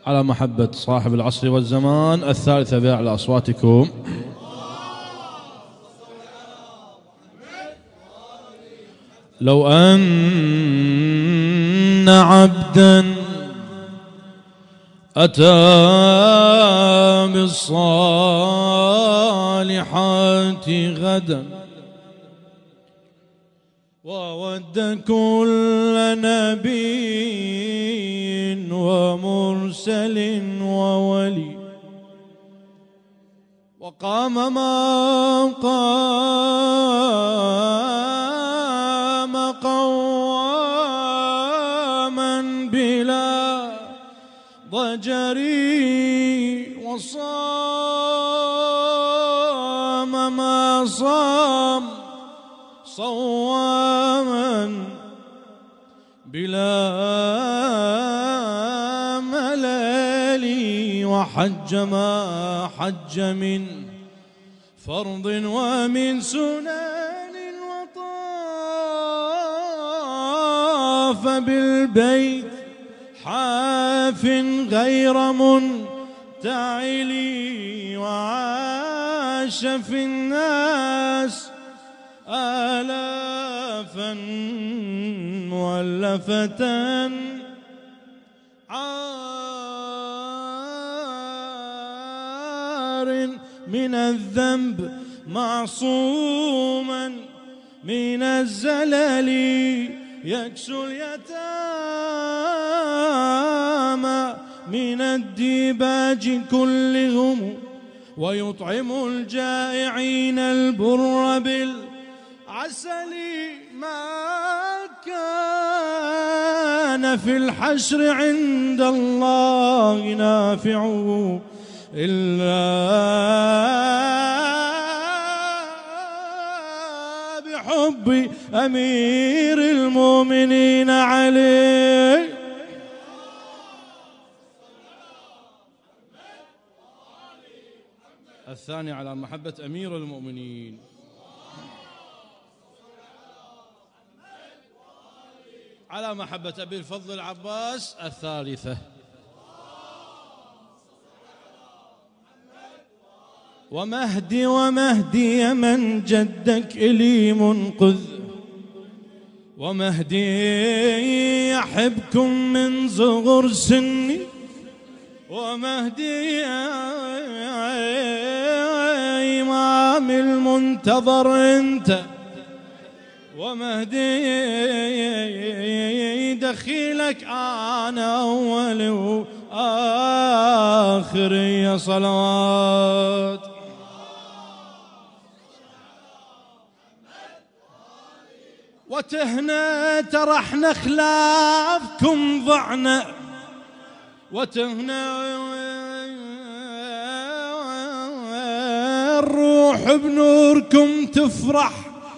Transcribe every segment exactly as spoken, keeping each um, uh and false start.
على محبة صاحب العصر والزمان الثالثة بأعلى أصواتكم. لو أن عبدا أتى بالصالحات غدا وود كل نبي ومرسل وولي وقام ما قام قواما بلا ضجر وصام ما صام صواما بلا ملل وحج ما حج من فرض ومن سنن وطاف بالبيت حاف غير منتعل وعاش في الناس آلافا مؤلفة عار من الذنب معصوما من الزلل يكسو اليتامى من الديباج كلهم ويطعم الجائعين البر بالعسل ما كان في الحشر عند الله نافعه إلا بحب أمير المؤمنين علي. الثاني على محبة أمير المؤمنين. على محبة أبي الفضل العباس الثالثة. ومهدي ومهدي من جدك إلي منقذ ومهدي يحبكم من صغر سني ومهدي إمام المنتظر أنت ومهدي دخيلك أنا أول وآخر يا صلوات. وتهنى ترى احنا خلافكم ضعنا وتهنى الروح بنوركم تفرح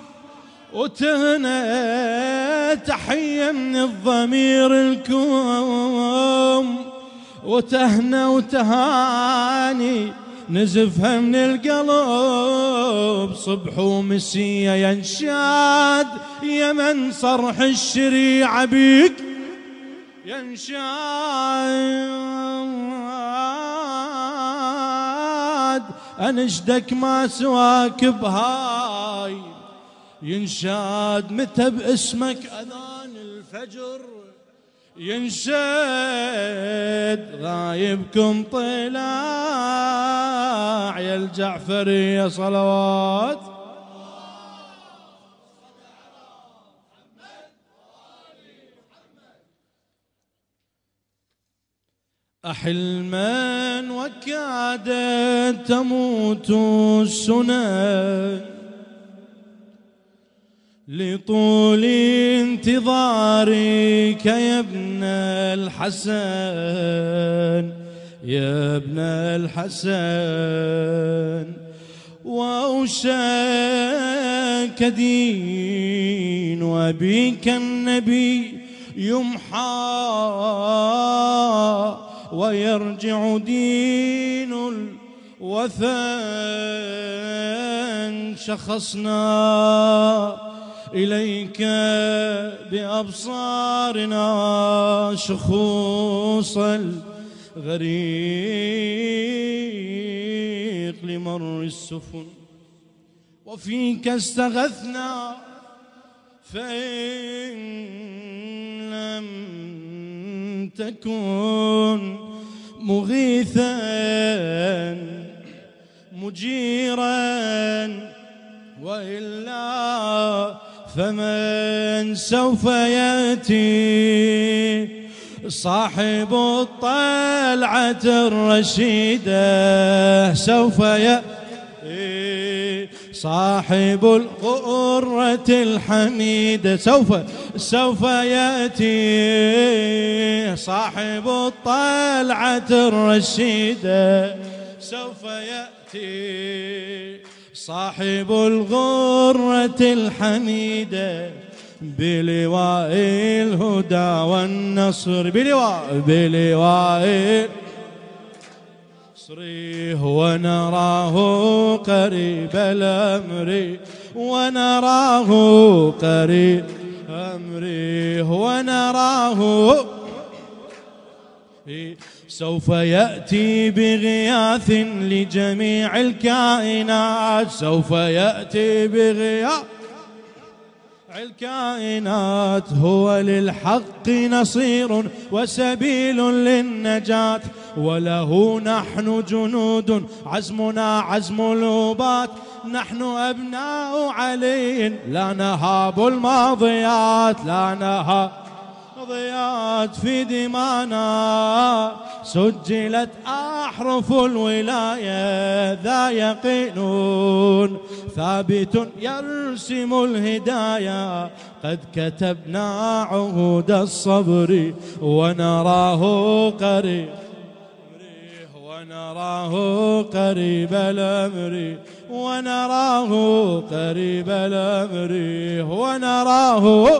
وتهنى تحية من الضمير الكوم وتهنى وتهاني نزفها من القلب صبح ومسية ينشاد يا من صرح الشريعة بيك ينشاد أنشدك ما سواك بهاي ينشاد متى باسمك أذان الفجر ينشد غايبكم طلاع يا الجعفري يا صلوات. أحلما وكادت تموت السنن لطول انتظارك يا ابن الحسن يا ابن الحسن وأوشاك دين وبك النبي يمحى ويرجع دين الوثن شخصنا إليك بأبصارنا شخوص غريق لمر السفن، وفيك استغثنا فإن لم تكن مغيثا مجيرا، وإلا فمن سوف يأتي صاحب الطلعة الرشيدة، سوف يأتي صاحب الغرة الحميدة، سوف سوف يأتي صاحب الطلعة الرشيدة، سوف يأتي صاحب الغرة الحميدة بلواء الهدى والنصر، بلواء بلواء النصر، ونراه قريب الأمر، ونراه قريب أمري، ونراه سوف يأتي بغياث لجميع الكائنات، سوف يأتي بغياث الكائنات، هو للحق نصير وسبيل للنجاة، وله نحن جنود عزمنا عزم الأبات، نحن أبناء علي لا نهاب الماضيات، لا نهاب ضيات في دمانا سجلت أحرف الولاية، ذا يقين ثابت يرسم الهداية، قد كتبنا عهود الصبر ونراه قريب، ونراه قريب الأمر، ونراه قريب الأمر، ونراه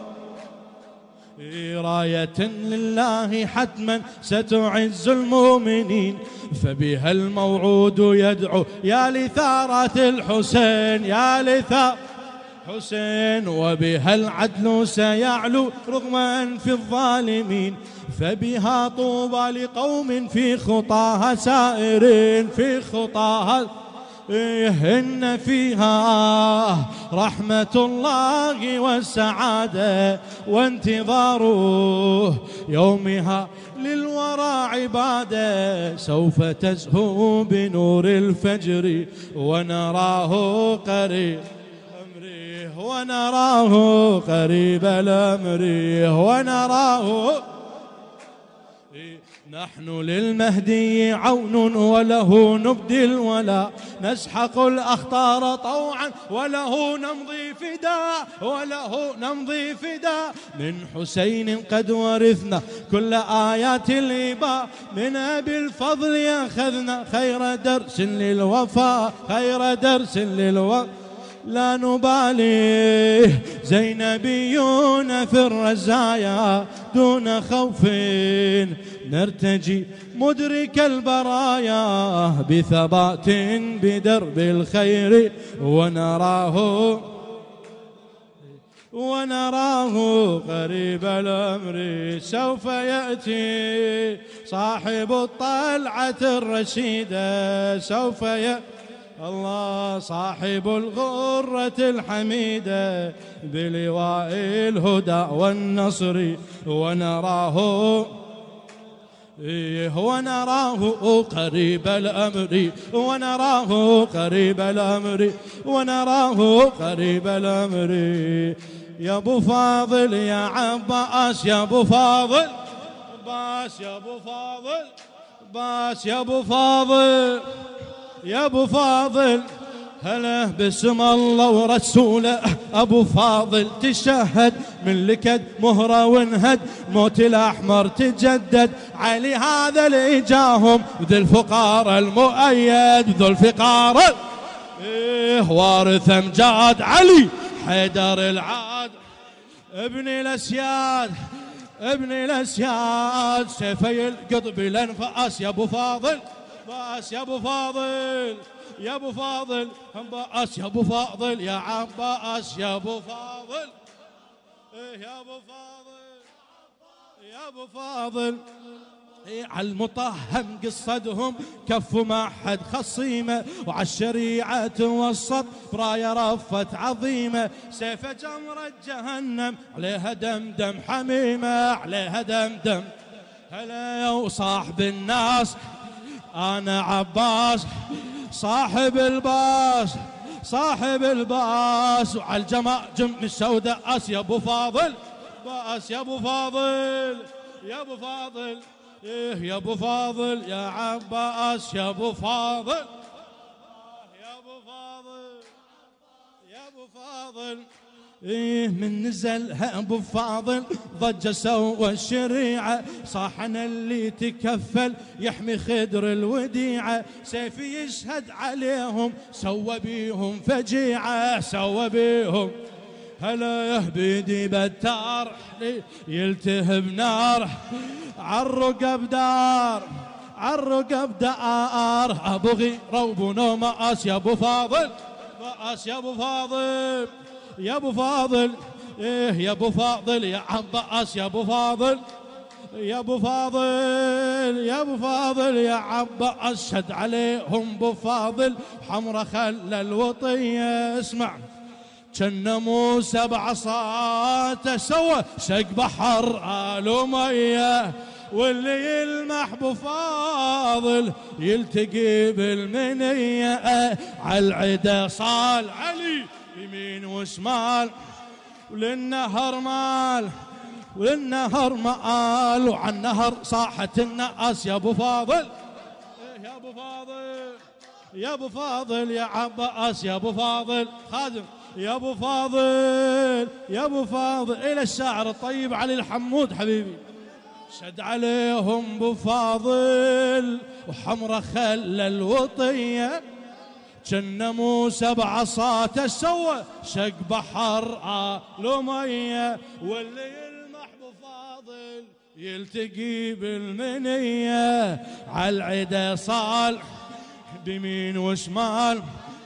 راية لله حتما ستعز المؤمنين، فبها الموعود يدعو يا لثارة الحسين، يا لثارة حسين، وبها العدل سيعلو رغم أنف الظالمين، فبها طوبى لقوم في خطاها سائرين، في خطاها إن فيها رحمة الله والسعادة، وانتظاره يومها للورى عبادة، سوف تزهو بنور الفجر ونراه قريب أمره، ونراه قريب الأمر، ونراه نحن للمهدي عون وله نبدي الولا، نسحق الأخطار طوعا وله نمضي فداء، وله نمضي فداء، من حسين قد ورثنا كل آيات الإباء، من أبي الفضل أخذنا خير درس للوفاء، خير درس للوفاء، لا نبالي زينبيون في الرزايا دون خوف، نرتجي مدرك البرايا بثبات بدرب الخير، ونراه ونراه قريب الأمر، سوف يأتي صاحب الطلعة الرشيدة، سوف يأتي الله صاحب الغرة الحميدة بلواء الهدى والنصر، ونراه ونراه قريب الأمر، ونراه قريب الأمر، ونراه قريب الأمر، يا أبو فاضل يا عباس، يا أبو فاضل عباس، يا أبو فاضل عباس، يا أبو فاضل، يا أبو فاضل، هلا باسم الله ورسوله، أبو فاضل تشهد من لكد مهرة وانهد، موت الأحمر تجدد، علي هذا اللي جاهم ذو الفقار المؤيد، ذو الفقار إيه وارث أمجاد علي حيدر العاد، ابن الأسياد ابن الأسياد، سيفي القطب الأنفاس، يا أبو فاضل باس، يا أبو فاضل، يا أبو فاضل عباس، يا أبو فاضل يا عباس، يا أبو فاضل إيه يا أبو فاضل، يا أبو فاضل على المطهم قصدهم كف ما حد خصيمه، وعلى الشريعة توسط براية رفت عظيمة، سيف جمرة جهنم عليها دم دم حميمة، عليها دم دم. هلا يا وصاحب الناس أنا عباس صاحب الباس صاحب الباس، وعلى الجماجم السوداء أس يا أبو فاضل باس يا أبو فاضل يا أبو فاضل إيه يا أبو فاضل يا عباس يا أبو فاضل يا أبو فاضل يا أبو فاضل إيه من نزلها أبو فاضل ضجة سوى الشريعة، صاحنا اللي تكفل يحمي خدر الوديعة، سيفي يشهد عليهم سوى بيهم فجيعة سوى بيهم. هلا يهبيدي بتار يلتهب نار عالرقب دار عالرقب دار، ابو غيره وبنو مقاس يا ابو فاضل مقاس يا ابو فاضل يا ابو فاضل ايه يا ابو فاضل يا عباس يا ابو فاضل يا ابو فاضل يا ابو فاضل يا عباس، شد عليهم ابو فاضل حمرة خلى الوطية. اسمع كان موسى بعصاته سوى شق بحر آل مية، واللي يلمح ابو فاضل يلتقي بالمنية، عالعدا صال علي يمين وشمال وللنهر مال وللنهر مال، وعن النهر صاحت الناس يا ابو فاضل يا ابو فاضل يا ابو فاضل يا عباس يا ابو فاضل خادم يا ابو فاضل يا ابو فاضل. الى الشاعر الطيب علي الحمود حبيبي، شد عليهم ابو فاضل وحمرة خلى الوطية، كان موسى بعصاته سوى شق بحر آل مية، واللي يلمح ابو فاضل يلتقي بالمنية، عالعدا صالح بيمين وشمال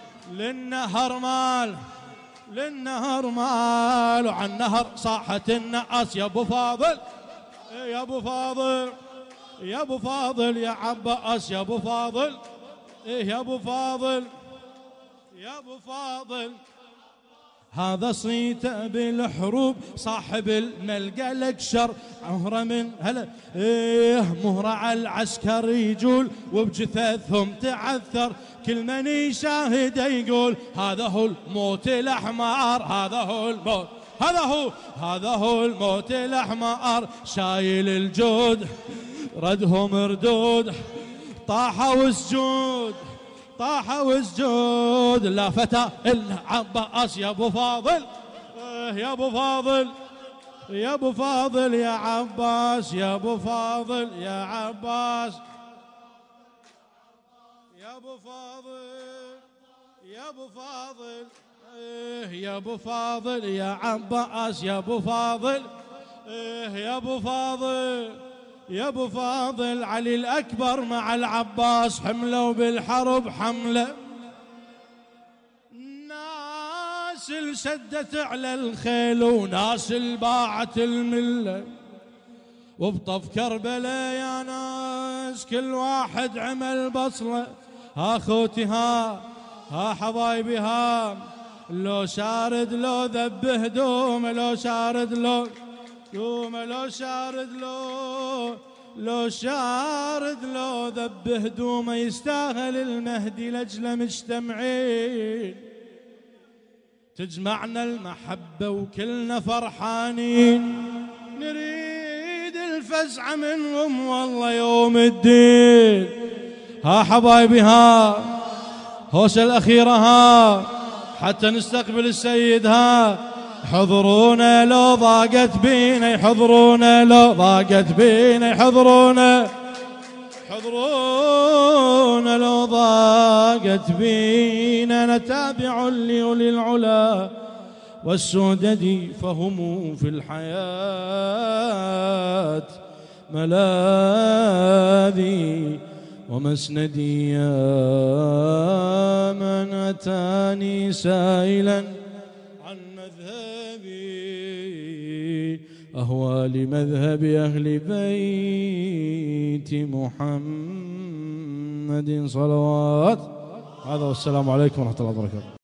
للنهر مال للنهر مال، وعن النهر صاحت الناس يا ابو فاضل يا ابو فاضل يا ابو فاضل يا عباس يا ابو فاضل ايه يا ابو فاضل يا ابو فاضل. هذا صيته بالحروب صاحب الملقى الاكشر، مهره من هلا ايه مهره على العسكر يجول، وبجثثهم تعثر كل من يشاهد يقول هذا هو الموت الاحمر هذا هو الموت هذا هو هذا هو الموت الاحمر، شايل الجود ردهم ردود طاحوا وسجود طاحوا وسجود، لا فتى الا عباس يا ابو فاضل يا ابو فاضل يا ابو فاضل يا عباس يا ابو فاضل يا عباس يا ابو فاضل يا ابو فاضل يا ابو فاضل يا عباس يا ابو فاضل يا ابو فاضل يا ابو فاضل. علي الاكبر مع العباس حملوا بالحرب حمله، ناس شدت على الخيل وناس باعت المله، وبطف كربلاء يا ناس كل واحد عمل بصله، ها خوتي ها ها حبايبي ها، لو شارد لو ذب هدوم لو شارد لو دوم لو شارد لو لو شارد لو ذب هدومه، يستاهل المهدي لجله مجتمعين، تجمعنا المحبة وكلنا فرحانين، نريد الفزعة منهم والله يوم الدين. ها حبايبي ها هوسة الأخيرة ها حتى نستقبل السيد ها، حضرونا لو ضاقت بينا يحضرونا لو ضاقت بينا يحضرونا حضرونا لو ضاقت بينا، نتابع لأولي العلا والسدد فهم في الحياة ملاذي ومسندي، يا من أتاني سائلا عن مذهبي أهوى لمذهب أهل بيت محمد صلوات. هذا والسلام عليكم ورحمة الله وبركاته.